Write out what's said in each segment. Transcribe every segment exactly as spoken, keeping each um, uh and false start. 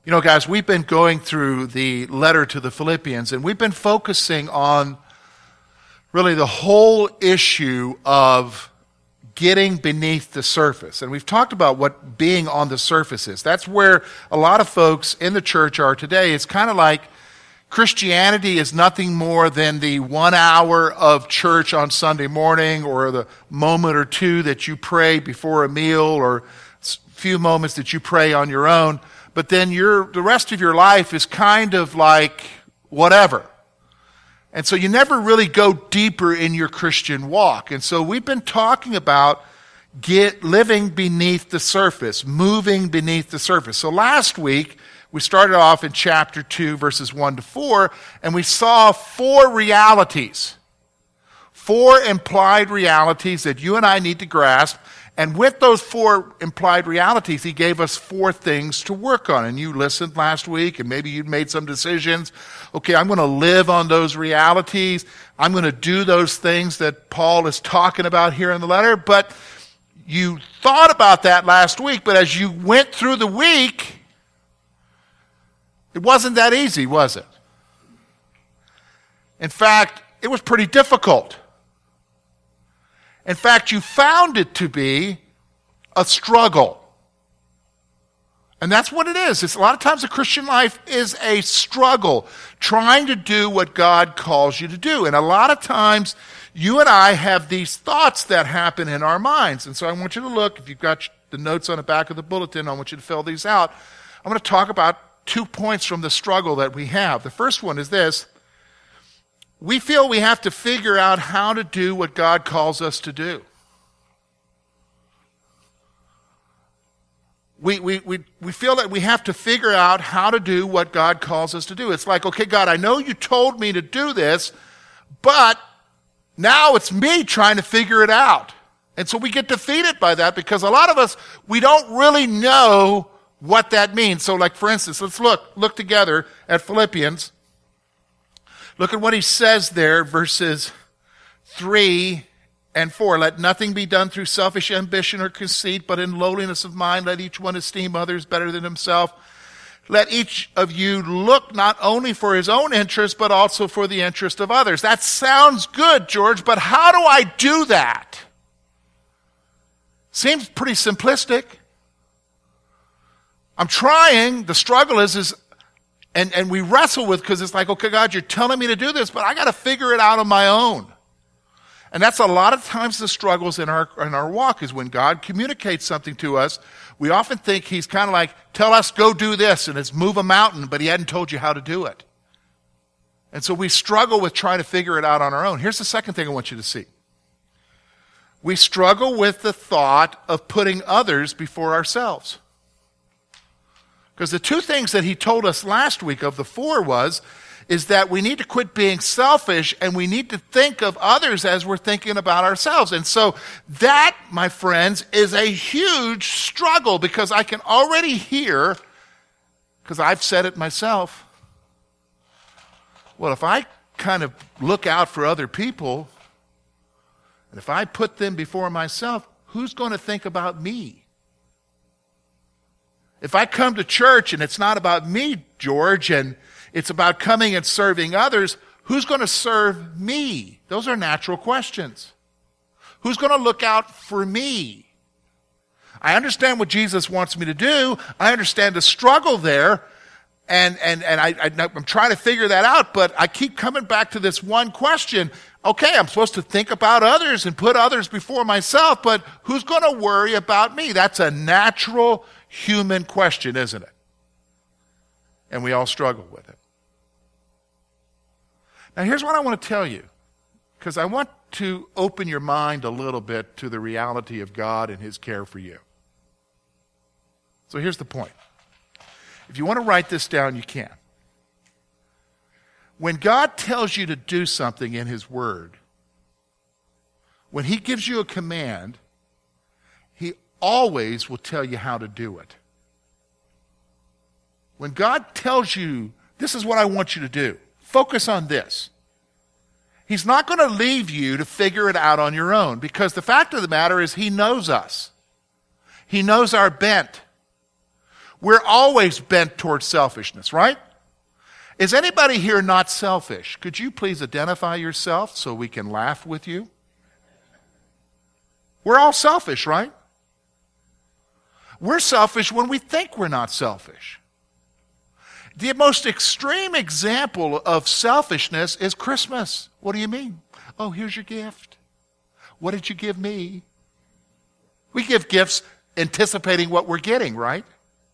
You know, guys, we've been going through the letter to the Philippians, and we've been focusing on really the whole issue of getting beneath the surface. And we've talked about what being on the surface is. That's where a lot of folks in the church are today. It's kind of like Christianity is nothing more than the one hour of church on Sunday morning, or the moment or two that you pray before a meal, or a few moments that you pray on your own. But then your, the rest of your life is kind of like whatever. And so you never really go deeper in your Christian walk. And so we've been talking about get living beneath the surface, moving beneath the surface. So last week, we started off in chapter two, verses one to four, and we saw four realities, four implied realities that you and I need to grasp. And with those four implied realities, he gave us four things to work on. And you listened last week, and maybe you made some decisions. Okay, I'm going to live on those realities. I'm going to do those things that Paul is talking about here in the letter. But you thought about that last week, but as you went through the week, it wasn't that easy, was it? In fact, it was pretty difficult. In fact, you found it to be a struggle. And that's what it is. It's a lot of times the Christian life is a struggle, trying to do what God calls you to do. And a lot of times you and I have these thoughts that happen in our minds. And so I want you to look, if you've got the notes on the back of the bulletin, I want you to fill these out. I'm going to talk about two points from the struggle that we have. The first one is this. We feel we have to figure out how to do what God calls us to do. We, we, we, we feel that we have to figure out how to do what God calls us to do. It's like, okay, God, I know you told me to do this, but now it's me trying to figure it out. And so we get defeated by that because a lot of us, we don't really know what that means. So like, for instance, let's look, look together at Philippians. Look at what he says there, verses three and four. Let nothing be done through selfish ambition or conceit, but in lowliness of mind, let each one esteem others better than himself. Let each of you look not only for his own interest, but also for the interest of others. That sounds good, George, but how do I do that? Seems pretty simplistic. I'm trying. The struggle is, is And and we wrestle with, because it's like, okay, God, you're telling me to do this, but I got to figure it out on my own. And that's a lot of times the struggles in our in our walk, is when God communicates something to us, we often think he's kind of like, tell us, go do this, and it's move a mountain, but he hadn't told you how to do it. And so we struggle with trying to figure it out on our own. Here's the second thing I want you to see. We struggle with the thought of putting others before ourselves. Because the two things that he told us last week of the four was, is that we need to quit being selfish and we need to think of others as we're thinking about ourselves. And so that, my friends, is a huge struggle, because I can already hear, because I've said it myself, well, if I kind of look out for other people, and if I put them before myself, who's going to think about me? If I come to church and it's not about me, George, and it's about coming and serving others, who's going to serve me? Those are natural questions. Who's going to look out for me? I understand what Jesus wants me to do. I understand the struggle there, and, and, and I, I, I'm trying to figure that out, but I keep coming back to this one question. Okay, I'm supposed to think about others and put others before myself, but who's going to worry about me? That's a natural human question, isn't it? And we all struggle with it. Now, here's what I want to tell you, because I want to open your mind a little bit to the reality of God and his care for you. So here's the point. If you want to write this down, you can. When God tells you to do something in his word, when he gives you a command, he always will tell you how to do it. When God tells you, this is what I want you to do, focus on this, he's not going to leave you to figure it out on your own, because the fact of the matter is he knows us. He knows our bent. we're always bent towards selfishness, right? Is anybody here not selfish? Could you please identify yourself so we can laugh with you? We're all selfish, right? We're selfish when we think we're not selfish. The most extreme example of selfishness is Christmas. What do you mean? Oh, here's your gift. What did you give me? We give gifts anticipating what we're getting, right?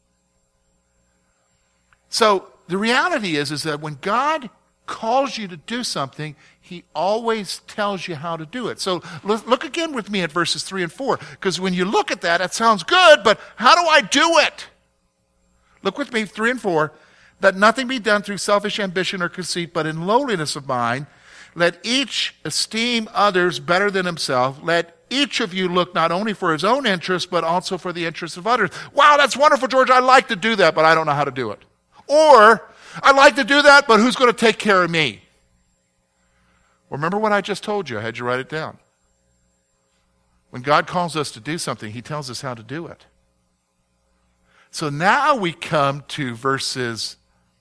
So the reality is, is that when God calls you to do something, he always tells you how to do it. So look again with me at verses three and four, because when you look at that, it sounds good, but how do I do it? Look with me, three and four. Let nothing be done through selfish ambition or conceit, but in lowliness of mind, let each esteem others better than himself. Let each of you look not only for his own interest, but also for the interests of others. Wow, that's wonderful, George. I like to do that, but I don't know how to do it. Or, I'd like to do that, but who's going to take care of me? Remember what I just told you. I had you write it down. When God calls us to do something, he tells us how to do it. So now we come to verses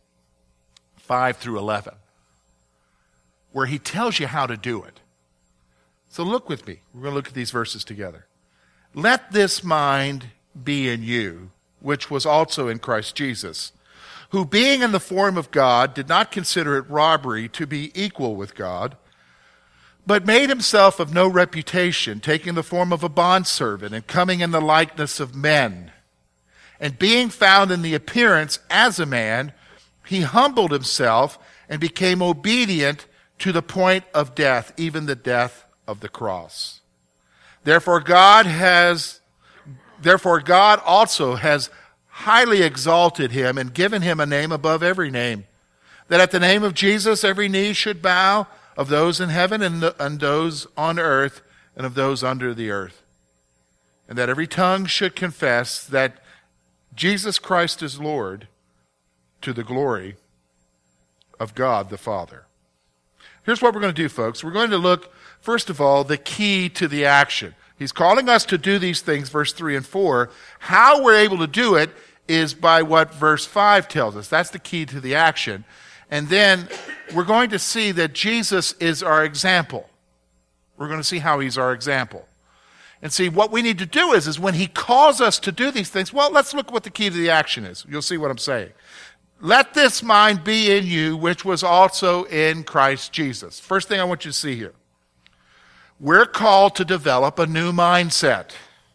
five through eleven, where he tells you how to do it. So look with me. We're going to look at these verses together. Let this mind be in you, which was also in Christ Jesus, who being in the form of God did not consider it robbery to be equal with God, but made himself of no reputation, taking the form of a bondservant and coming in the likeness of men. And being found in the appearance as a man, he humbled himself and became obedient to the point of death, even the death of the cross. Therefore God has, therefore God also has highly exalted him and given him a name above every name, that at the name of Jesus every knee should bow, of those in heaven and, the, and those on earth and of those under the earth, and that every tongue should confess that Jesus Christ is Lord, to the glory of God the Father. Here's what we're going to do, folks. We're going to look, first of all, the key to the action. He's calling us to do these things, verse three and four. How we're able to do it is by what verse five tells us. That's the key to the action. And then we're going to see that Jesus is our example. We're going to see how he's our example. And see, what we need to do is, is when he calls us to do these things, well, let's look what the key to the action is. You'll see what I'm saying. Let this mind be in you, which was also in Christ Jesus. First thing I want you to see here. We're called to develop a new mindset.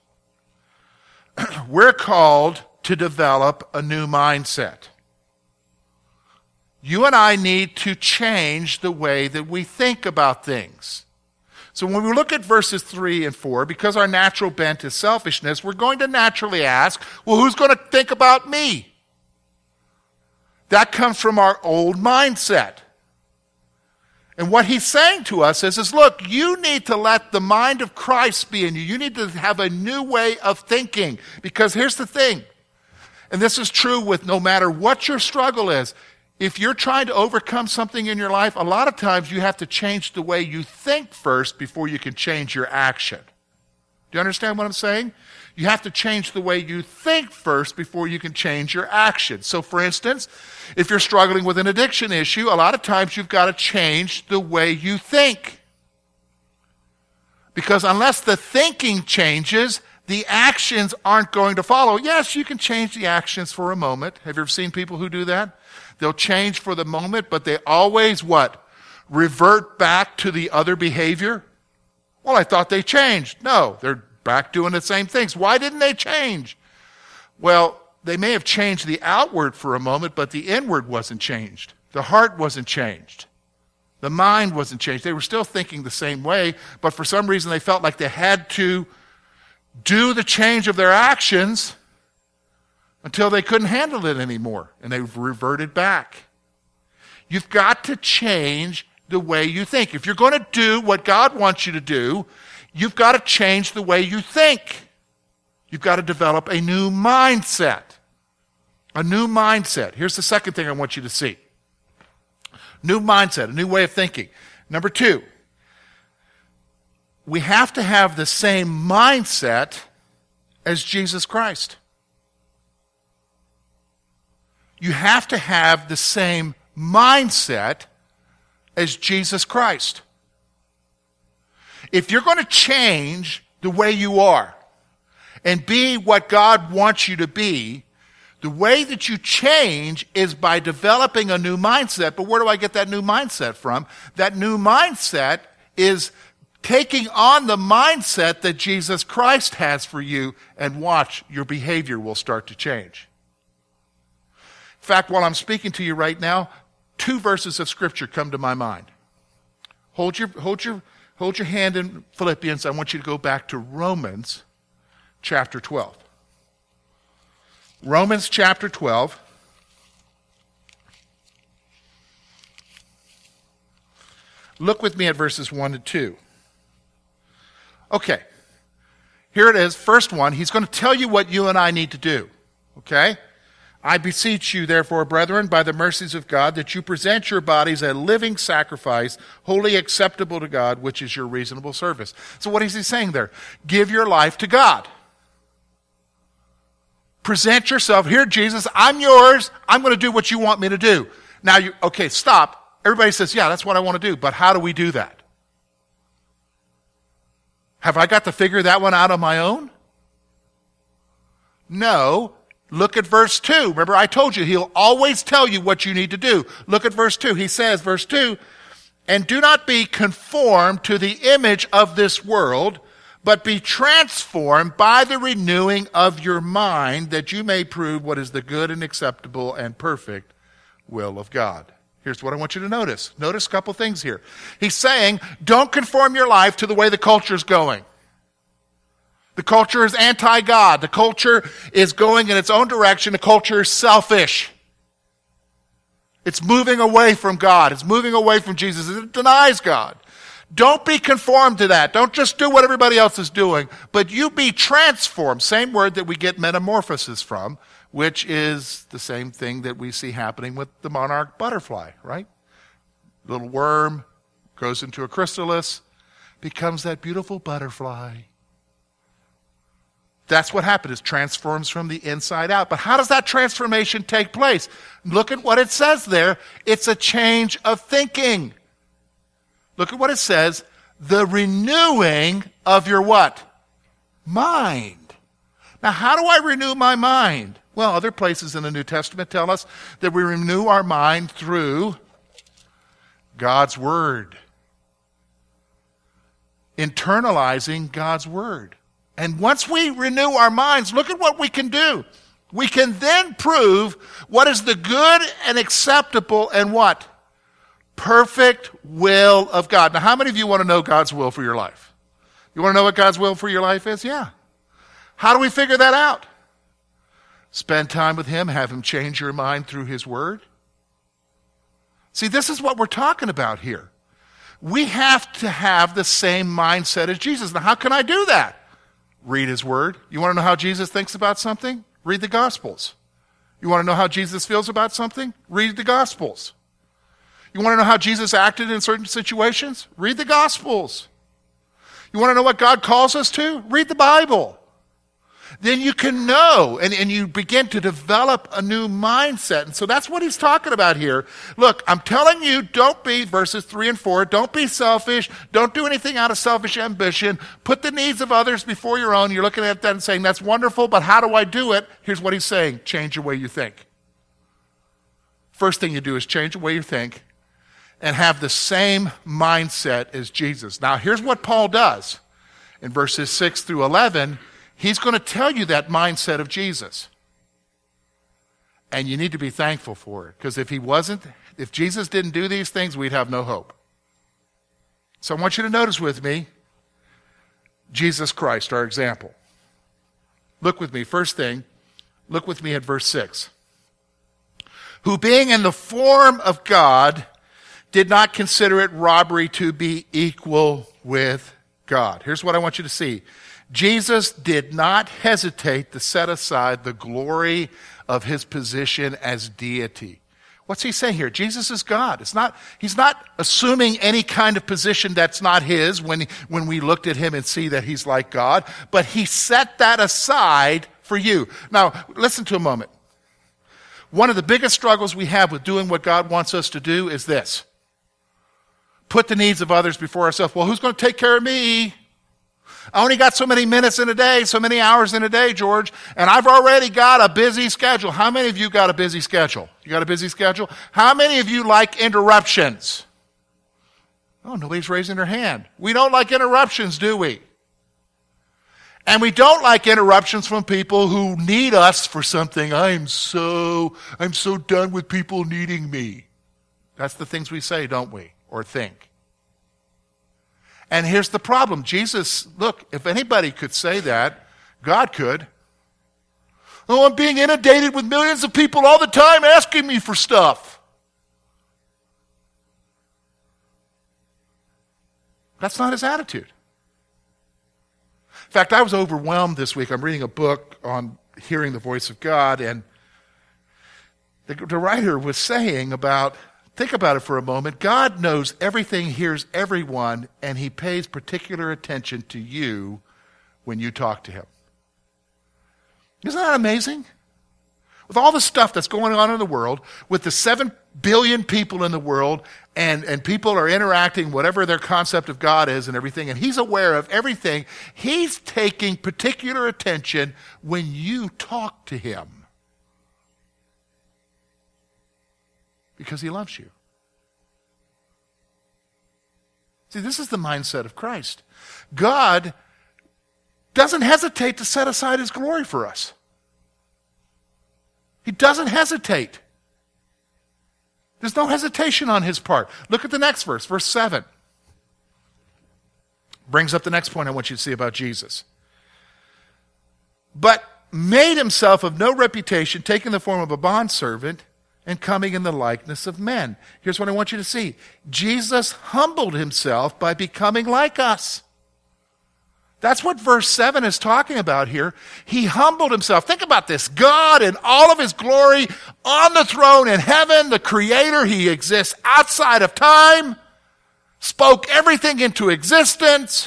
We're called to develop a new mindset. You and I need to change the way that we think about things. So when we look at verses three and four, because our natural bent is selfishness, we're going to naturally ask, well, who's going to think about me? That comes from our old mindset. And what he's saying to us is, is, look, you need to let the mind of Christ be in you. You need to have a new way of thinking. Because here's the thing, and this is true with no matter what your struggle is. If you're trying to overcome something in your life, a lot of times you have to change the way you think first before you can change your action. Do you understand what I'm saying? You have to change the way you think first before you can change your action. So for instance, if you're struggling with an addiction issue, a lot of times you've got to change the way you think. Because unless the thinking changes, the actions aren't going to follow. Yes, you can change the actions for a moment. Have you ever seen people who do that? They'll change for the moment, but they always, what? Revert back to the other behavior? Well, I thought they changed. No, they're back doing the same things. Why didn't they change? Well, they may have changed the outward for a moment, but the inward wasn't changed. The heart wasn't changed. The mind wasn't changed. They were still thinking the same way, but for some reason they felt like they had to do the change of their actions until they couldn't handle it anymore, and they reverted back. You've got to change the way you think. If you're going to do what God wants you to do, you've got to change the way you think. You've got to develop a new mindset. A new mindset. Here's the second thing I want you to see. New mindset, a new way of thinking. Number two, we have to have the same mindset as Jesus Christ. you have to have the same mindset as Jesus Christ. If you're going to change the way you are and be what God wants you to be, the way that you change is by developing a new mindset. But where do I get that new mindset from? That new mindset is taking on the mindset that Jesus Christ has for you, and watch, your behavior will start to change. In fact, while I'm speaking to you right now, two verses of Scripture come to my mind. Hold your, hold your, hold your hand in Philippians. I want you to go back to Romans chapter twelve. Romans chapter twelve. Look with me at verses one and two. Okay. Here it is. First one. He's going to tell you what you and I need to do. Okay? I beseech you, therefore, brethren, by the mercies of God, that you present your bodies a living sacrifice, wholly acceptable to God, which is your reasonable service. So what is he saying there? Give your life to God. Present yourself. Here, Jesus, I'm yours. I'm going to do what you want me to do. Now, you okay, stop. Everybody says, yeah, that's what I want to do. But how do we do that? Have I got to figure that one out on my own? No. Look at verse two. Remember, I told you, he'll always tell you what you need to do. Look at verse two. He says, verse two, and do not be conformed to the image of this world, but be transformed by the renewing of your mind, that you may prove what is the good and acceptable and perfect will of God. Here's what I want you to notice. Notice a couple things here. He's saying, don't conform your life to the way the culture is going. The culture is anti-God. The culture is going in its own direction. The culture is selfish. It's moving away from God. It's moving away from Jesus. It denies God. Don't be conformed to that. Don't just do what everybody else is doing, but you be transformed. Same word that we get metamorphosis from, which is the same thing that we see happening with the monarch butterfly, right? Little worm goes into a chrysalis, becomes that beautiful butterfly. That's what happened, is transforms from the inside out. But how does that transformation take place? Look at what it says there. It's a change of thinking. Look at what it says. The renewing of your what? Mind. Now, how do I renew my mind? Well, other places in the New Testament tell us that we renew our mind through God's Word. Internalizing God's Word. And once we renew our minds, look at what we can do. We can then prove what is the good and acceptable and what? Perfect will of God. Now, how many of you want to know God's will for your life? You want to know what God's will for your life is? Yeah. How do we figure that out? Spend time with Him, have Him change your mind through His Word. See, this is what we're talking about here. We have to have the same mindset as Jesus. Now, how can I do that? Read His Word. You want to know how Jesus thinks about something? Read the Gospels. You want to know how Jesus feels about something? Read the Gospels. You want to know how Jesus acted in certain situations? Read the Gospels. You want to know what God calls us to? Read the Bible. Then you can know, and, and you begin to develop a new mindset. And so that's what he's talking about here. Look, I'm telling you, don't be, verses three and four, don't be selfish. Don't do anything out of selfish ambition. Put the needs of others before your own. You're looking at that and saying, that's wonderful, but how do I do it? Here's what he's saying. Change your way you think. First thing you do is change the way you think and have the same mindset as Jesus. Now, here's what Paul does. In verses six through eleven, he's going to tell you that mindset of Jesus. And you need to be thankful for it. Because if he wasn't, if Jesus didn't do these things, we'd have no hope. So I want you to notice with me, Jesus Christ, our example. Look with me. First thing, look with me at verse six. Who being in the form of God, did not consider it robbery to be equal with God. Here's what I want you to see. Jesus did not hesitate to set aside the glory of his position as deity. What's he saying here? Jesus is God. It's not, he's not assuming any kind of position that's not his when, when we looked at him and see that he's like God, but he set that aside for you. Now, listen to a moment. One of the biggest struggles we have with doing what God wants us to do is this. Put the needs of others before ourselves. Well, who's going to take care of me? I only got so many minutes in a day, so many hours in a day, George, and I've already got a busy schedule. How many of you got a busy schedule? You got a busy schedule? How many of you like interruptions? Oh, nobody's raising their hand. We don't like interruptions, do we? And we don't like interruptions from people who need us for something. I'm so, I'm so done with people needing me. That's the things we say, don't we? Or think. And here's the problem. Jesus, look, if anybody could say that, God could. Oh, I'm being inundated with millions of people all the time asking me for stuff. That's not his attitude. In fact, I was overwhelmed this week. I'm reading a book on hearing the voice of God, and the, the writer was saying about, think about it for a moment, God knows everything, hears everyone, and he pays particular attention to you when you talk to him. Isn't that amazing? With all the stuff that's going on in the world, with the seven billion people in the world, and, and people are interacting, whatever their concept of God is and everything, and he's aware of everything, he's taking particular attention when you talk to him. Because he loves you. See, this is the mindset of Christ. God doesn't hesitate to set aside his glory for us. He doesn't hesitate. There's no hesitation on his part. Look at the next verse, verse seven. Brings up the next point I want you to see about Jesus. But made himself of no reputation, taking the form of a bondservant, and coming in the likeness of men. Here's what I want you to see. Jesus humbled himself by becoming like us. That's what verse seven is talking about here. He humbled himself. Think about this. God in all of his glory on the throne in heaven, the creator, he exists outside of time, spoke everything into existence.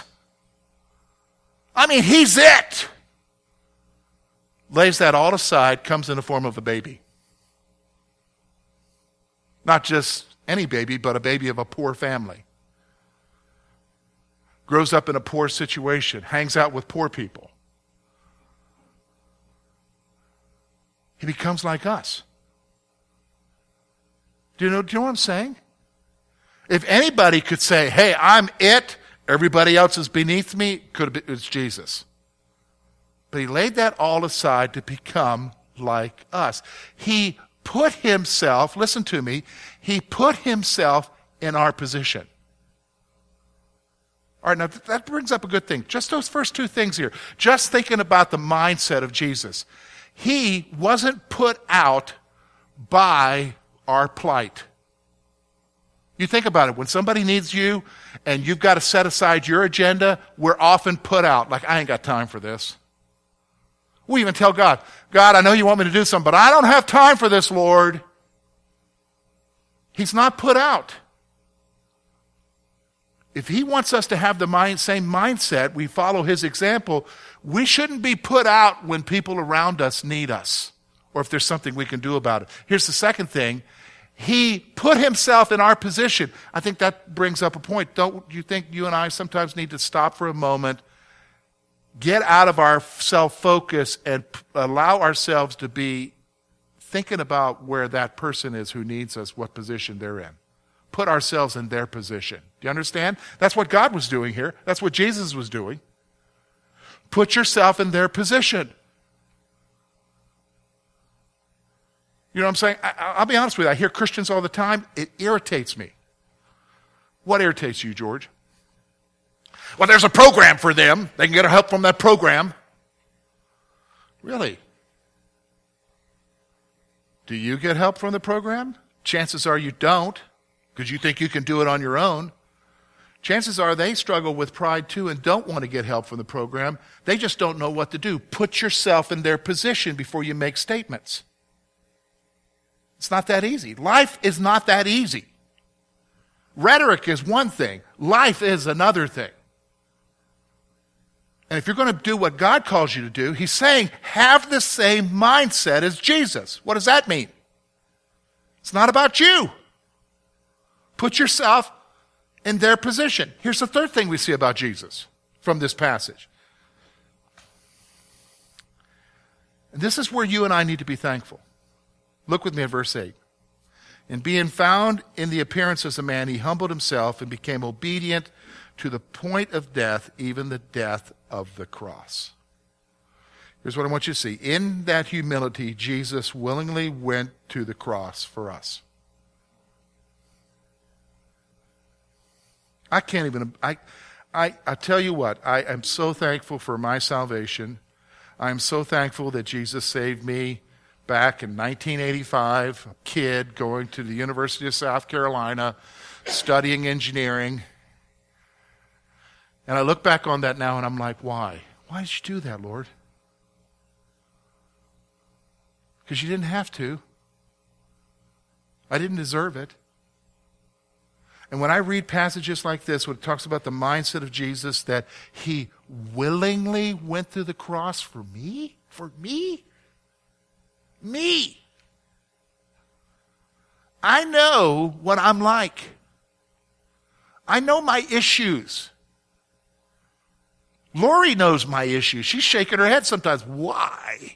I mean, he's it. Lays that all aside, comes in the form of a baby. Not just any baby, but a baby of a poor family. Grows up in a poor situation, hangs out with poor people. He becomes like us. Do you know, do you know what I'm saying? If anybody could say, hey, I'm it, everybody else is beneath me, could have been, it was Jesus. But he laid that all aside to become like us. He put himself, listen to me, he put himself in our position. All right, now that brings up a good thing. Just those first two things here. Just thinking about the mindset of Jesus. He wasn't put out by our plight. You think about it. When somebody needs you and you've got to set aside your agenda, we're often put out. Like, I ain't got time for this. We even tell God, God, I know you want me to do something, but I don't have time for this, Lord. He's not put out. If he wants us to have the mind, same mindset, we follow his example, we shouldn't be put out when people around us need us or if there's something we can do about it. Here's the second thing. He put himself in our position. I think that brings up a point. Don't you think you and I sometimes need to stop for a moment, get out of our self-focus, and p- allow ourselves to be thinking about where that person is who needs us, what position they're in. Put ourselves in their position. Do you understand? That's what God was doing here. That's what Jesus was doing. Put yourself in their position. You know what I'm saying? I, I'll be honest with you. I hear Christians all the time. It irritates me. What irritates you, George? Well, there's a program for them. They can get help from that program. Really? Do you get help from the program? Chances are you don't, because you think you can do it on your own. Chances are they struggle with pride too and don't want to get help from the program. They just don't know what to do. Put yourself in their position before you make statements. It's not that easy. Life is not that easy. Rhetoric is one thing. Life is another thing. And if you're going to do what God calls you to do, he's saying, have the same mindset as Jesus. What does that mean? It's not about you. Put yourself in their position. Here's the third thing we see about Jesus from this passage. And this is where you and I need to be thankful. Look with me at verse eight. And being found in the appearance as a man, he humbled himself and became obedient to the point of death, even the death of the cross. Here's what I want you to see. In that humility, Jesus willingly went to the cross for us. I can't even, I, I, I tell you what, I am so thankful for my salvation. I am so thankful that Jesus saved me back in nineteen eighty-five, a kid going to the University of South Carolina, studying engineering. And I look back on that now and I'm like, why? Why did you do that, Lord? Because you didn't have to. I didn't deserve it. And when I read passages like this, when it talks about the mindset of Jesus, that he willingly went to the cross for me, for me, me. I know what I'm like. I know my issues. Lori knows my issues. She's shaking her head sometimes. Why?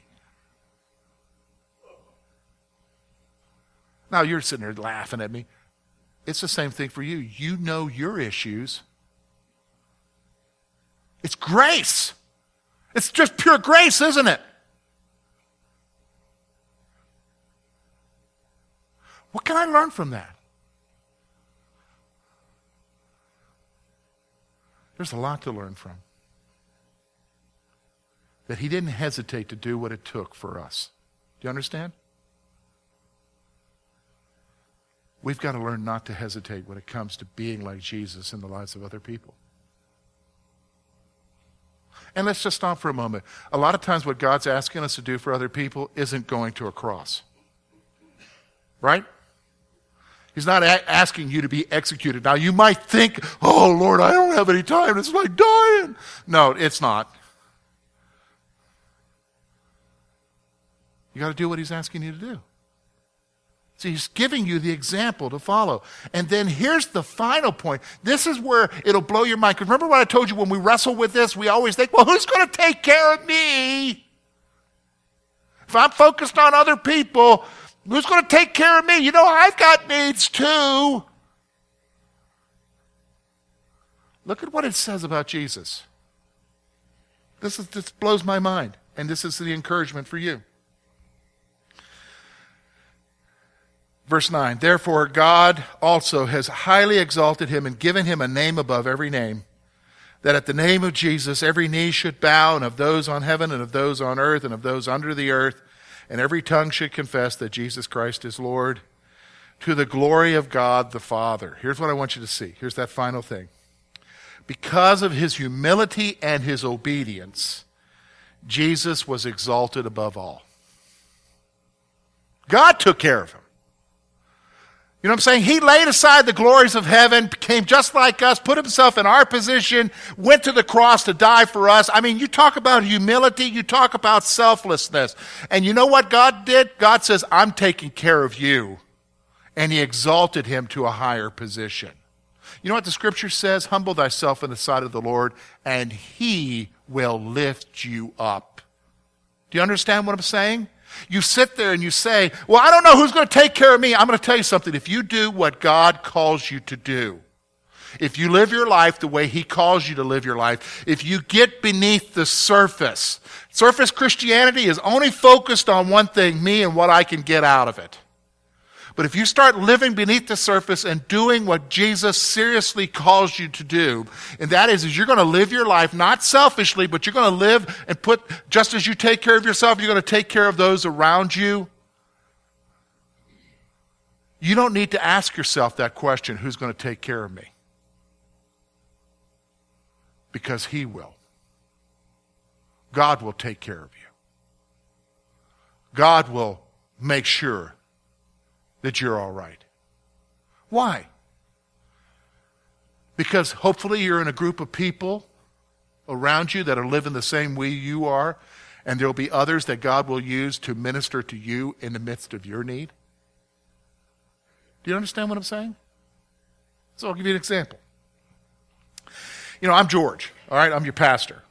Now you're sitting there laughing at me. It's the same thing for you. You know your issues. It's grace. It's just pure grace, isn't it? What can I learn from that? There's a lot to learn from. That he didn't hesitate to do what it took for us. Do you understand? We've got to learn not to hesitate when it comes to being like Jesus in the lives of other people. And let's just stop for a moment. A lot of times what God's asking us to do for other people isn't going to a cross. Right? He's not a- asking you to be executed. Now you might think, oh Lord, I don't have any time. It's like dying. No, it's not. You got to do what he's asking you to do. So he's giving you the example to follow. And then here's the final point. This is where it'll blow your mind. Because remember what I told you when we wrestle with this, we always think, well, who's going to take care of me? If I'm focused on other people, who's going to take care of me? You know, I've got needs too. Look at what it says about Jesus. This, is, this blows my mind. And this is the encouragement for you. Verse nine, therefore God also has highly exalted him and given him a name above every name, that at the name of Jesus every knee should bow, and of those on heaven and of those on earth and of those under the earth, and every tongue should confess that Jesus Christ is Lord, to the glory of God the Father. Here's what I want you to see. Here's that final thing. Because of his humility and his obedience, Jesus was exalted above all. God took care of him. You know what I'm saying? He laid aside the glories of heaven, became just like us, put himself in our position, went to the cross to die for us. I mean, you talk about humility, you talk about selflessness. And you know what God did? God says, I'm taking care of you. And he exalted him to a higher position. You know what the scripture says? Humble thyself in the sight of the Lord, and he will lift you up. Do you understand what I'm saying? You sit there and you say, well, I don't know who's going to take care of me. I'm going to tell you something. If you do what God calls you to do, if you live your life the way he calls you to live your life, if you get beneath the surface, surface Christianity is only focused on one thing, me and what I can get out of it. But if you start living beneath the surface and doing what Jesus seriously calls you to do, and that is, is you're going to live your life not selfishly, but you're going to live and put, just as you take care of yourself, you're going to take care of those around you. You don't need to ask yourself that question, who's going to take care of me? Because he will. God will take care of you. God will make sure that you're all right. Why? Because hopefully you're in a group of people around you that are living the same way you are, and there'll be others that God will use to minister to you in the midst of your need. Do you understand what I'm saying? So I'll give you an example. You know, I'm George, all right? I'm your pastor.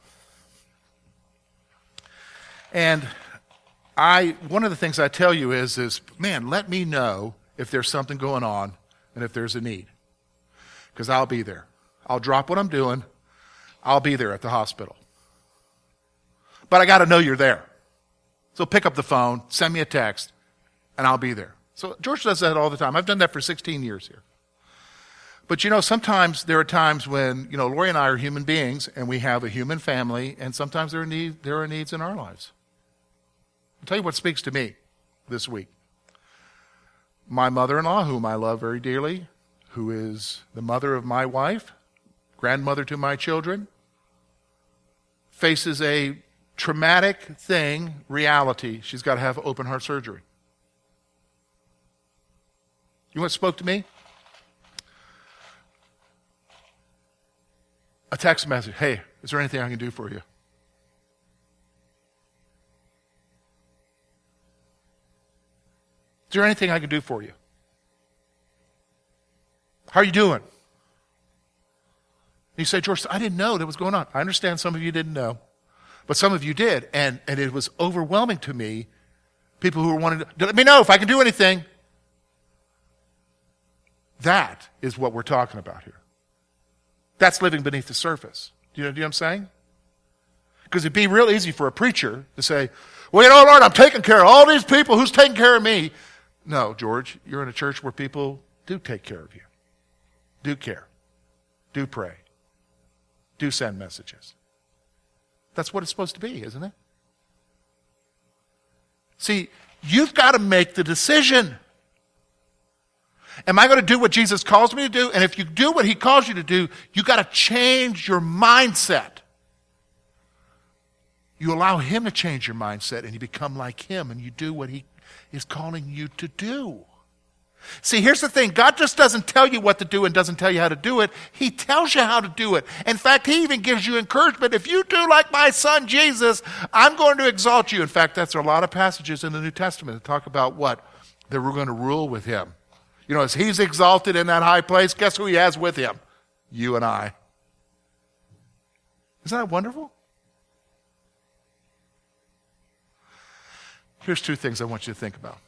And I, one of the things I tell you is, is, man, let me know if there's something going on and if there's a need. Because I'll be there. I'll drop what I'm doing. I'll be there at the hospital. But I got to know you're there. So pick up the phone, send me a text, and I'll be there. So George does that all the time. I've done that for sixteen years here. But you know, sometimes there are times when, you know, Lori and I are human beings, and we have a human family, and sometimes there are, need, there are needs in our lives. I'll tell you what speaks to me this week. My mother-in-law, whom I love very dearly, who is the mother of my wife, grandmother to my children, faces a traumatic thing, reality. She's got to have open heart surgery. You know what spoke to me? A text message. Hey, is there anything I can do for you? Is there anything I can do for you? How are you doing? You say, George, I didn't know that was going on. I understand some of you didn't know, but some of you did, and, and it was overwhelming to me, people who were wanting to, let me know if I can do anything. That is what we're talking about here. That's living beneath the surface. Do you know, do you know what I'm saying? Because it'd be real easy for a preacher to say, well, you know, Lord, I'm taking care of all these people. Who's taking care of me? No, George, you're in a church where people do take care of you. Do care. Do pray. Do send messages. That's what it's supposed to be, isn't it? See, you've got to make the decision. Am I going to do what Jesus calls me to do? And if you do what he calls you to do, you've got to change your mindset. You allow him to change your mindset, and you become like him, and you do what he is calling you to do. See, here's the thing. God just doesn't tell you what to do and doesn't tell you how to do it. He tells you how to do it. In fact, he even gives you encouragement. If you do like my son Jesus, I'm going to exalt you. In fact, that's a lot of passages in the New Testament that talk about what? That we're going to rule with him. You know, as he's exalted in that high place, guess who he has with him? You and I. Isn't that wonderful? Here's two things I want you to think about.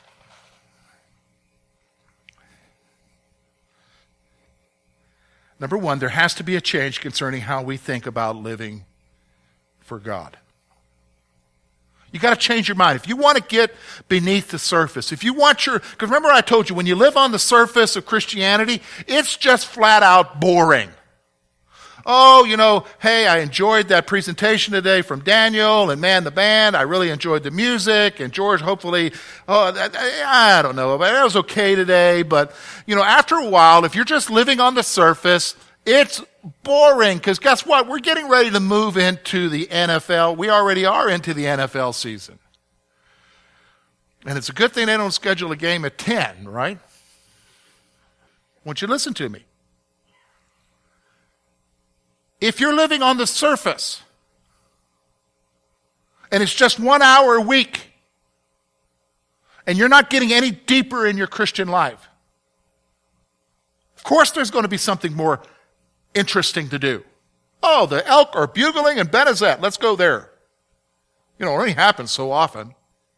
Number one, there has to be a change concerning how we think about living for God. You got to change your mind. If you want to get beneath the surface, if you want your, because remember I told you, when you live on the surface of Christianity, it's just flat out boring. Oh, you know, hey, I enjoyed that presentation today from Daniel and Man the Band. I really enjoyed the music. And George, hopefully, oh, I don't know, but it was okay today. But, you know, after a while, if you're just living on the surface, it's boring. Because guess what? We're getting ready to move into the N F L. We already are into the N F L season. And it's a good thing they don't schedule a game at ten, right? I want you to listen to me. If you're living on the surface, and it's just one hour a week, and you're not getting any deeper in your Christian life, of course there's going to be something more interesting to do. Oh, the elk are bugling in Benezet. Let's go there. You know, it only happens so often.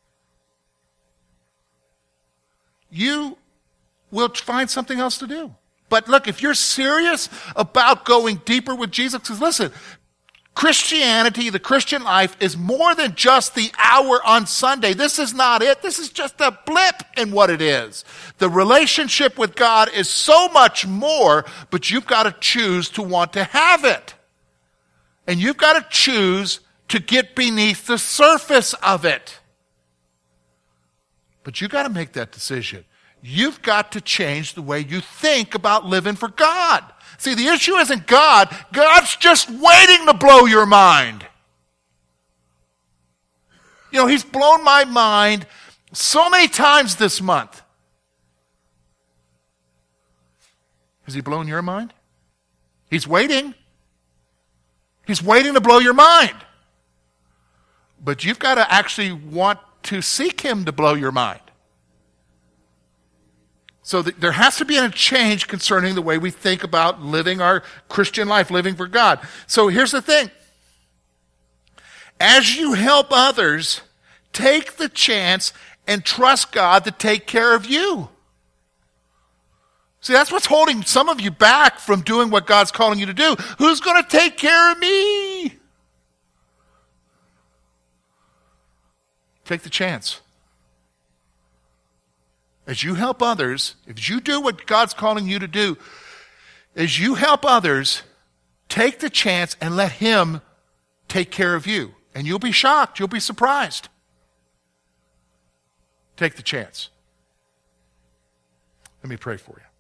You will find something else to do. But look, if you're serious about going deeper with Jesus, because listen, Christianity, the Christian life, is more than just the hour on Sunday. This is not it. This is just a blip in what it is. The relationship with God is so much more, but you've got to choose to want to have it. And you've got to choose to get beneath the surface of it. But you've got to make that decision. You've got to change the way you think about living for God. See, the issue isn't God. God's just waiting to blow your mind. You know, he's blown my mind so many times this month. Has he blown your mind? He's waiting. He's waiting to blow your mind. But you've got to actually want to seek him to blow your mind. So th- there has to be a change concerning the way we think about living our Christian life, living for God. So here's the thing. As you help others, take the chance and trust God to take care of you. See, that's what's holding some of you back from doing what God's calling you to do. Who's going to take care of me? Take the chance. As you help others, if you do what God's calling you to do, as you help others, take the chance and let Him take care of you. And you'll be shocked. You'll be surprised. Take the chance. Let me pray for you.